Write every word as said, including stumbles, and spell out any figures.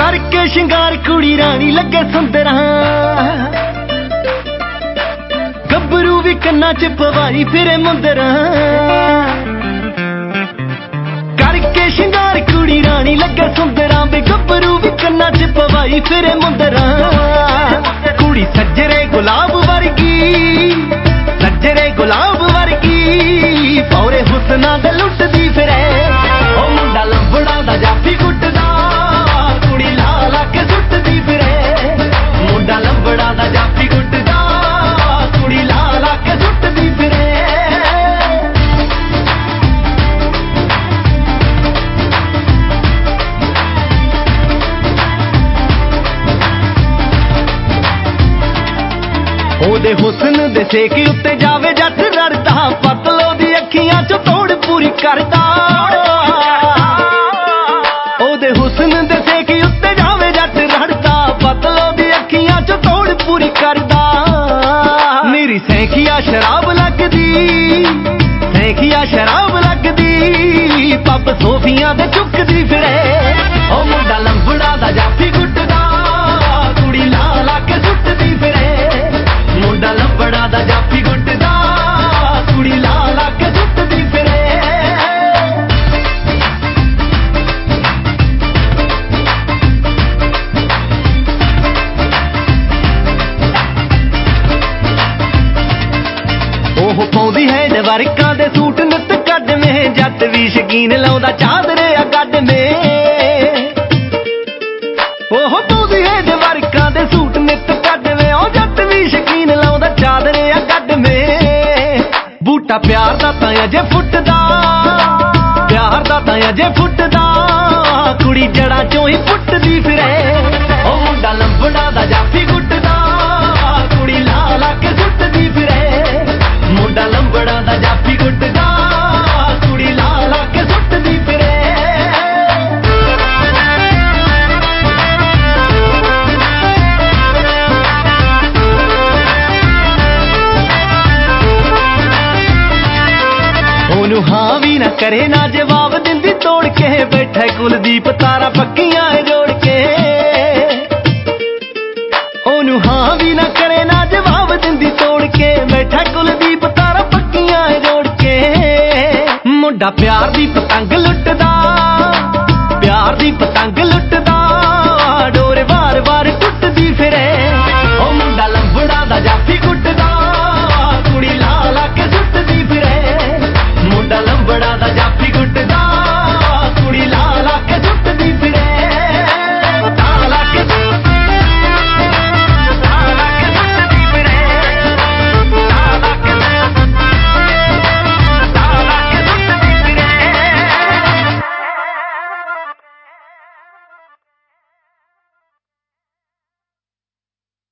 करके शिंगार कुड़ी रानी लगे सुंदरा गब्बरू भी कन्ना च पवाई फिरे मुंदरा करके शिंगार कुड़ी रानी लगे सुंदरा वे गब्बरू भी कन्ना च पवाई फिरे मुंदरा कुड़ी सज्जरे गुलाब वर्गी सज्जरे गुलाब वर्गी पौरे हुसना दे लुटदी फिरे ओ मुंडा लंबड़ा दा जाफी गुटदा कुड़ी ला ला के सुटदी फिरे मुंडा लंबड़ा दा जाफी गुटदा कुड़ी ला ला के सुटदी फिरे ओदे हुस्न दे सेक उत्ते जावे जट रड़दा पतलो दी अखियां चो तोड़ पूरी करदा ओदे हुस्न दे सेक उत्ते जावे जट रड़दा पतलो दी अखियां चो तोड़ पूरी करदा मेरी सैखिया शराब लगदी सैखिया शराब लगदी पब सोफियां दे चुकदी फिरे ओ मुंडा लंबड़ा दा जाफी गुटदा कुड़ी ला ला के सुटदी फिरे मुंडा लंबड़ा दा जाफी गुटदा कुड़ी ला ला के सुटदी फिरे ओह पाउंदी है जवारिकां दे सूट नित कड में जट भी शकीन लाउंदा चादरे आ गड में ओह पाउंदी है जवारिकां दे सूट नित कड में ओ जट भी शकीन लाउंदा चादरे आ गड में बूटा प्यार दा तां अजे फुटदा प्यार दा तां अजे फुटदा कुड़ी जड़ा चों ही फुटदी फिरे ओ मुंडा लंबड़ा दा जाफी गुटदा कुड़ी ला ला के सुटदी फिरे मुंडा लंबड़ा दा जाफी गुटदा कुड़ी ला ला के सुटदी फिरे ओनू हाँ भी ना करे ना जवाब दिंदी तोड़ के बैठे कुलदीप तारा पक्कियां जोड़ के ओनू हाँ भी ना करे ना जवाब दिंदी तोड़ के बैठा कुलदीप तारा पक्कियां जोड़ के मुंडा प्यार दी पतंग लुटदा प्यार दी पतंग लुटदा डोरे वार वार टुटदी फिरे ओ मुंडा लंबड़ा दा जाफी गुटदा कुड़ी ला ला के सुटदी फिरे मुंडा लंबड़ा दा